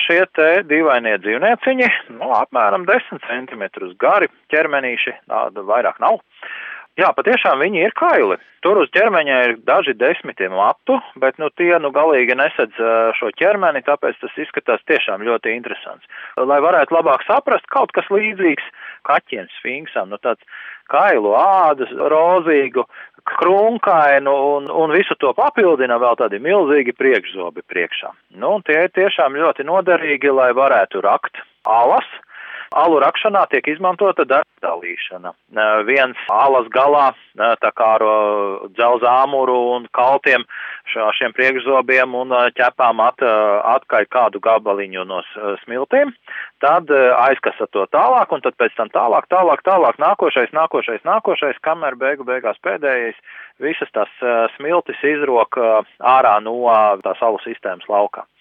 šie te dīvainie dzīvnieciņi, apmēram 10 centimetrus gari, ķermenīši, tāda vairāk nav. Jā, patiešām viņi ir kaili. Tur uz ķermeņa ir daži desmitiem matu, bet tie galīgi nesedz šo ķermeni, tāpēc tas izskatās tiešām ļoti interesants. Lai varētu labāk saprast, kaut kas līdzīgs kaķiem, sfinksam, tāds kailu ādas, rozīgu, krunkainu un visu to papildina vēl tādi milzīgi priekšzobi priekšā. Tie ir tiešām ļoti noderīgi, lai varētu rakt alas. Alu rakšanā tiek izmantota dalīšana. Viens alas galā, tā kā ar dzelza āmuru un kaltiem šiem priekšzobiem un ķepām atkai kādu gabaliņu no smiltīm, tad aizkasa to tālāk un tad pēc tam tālāk, nākošais, kamēr beigās pēdējais visas tās smiltis izrok ārā no tās alu sistēmas laukā.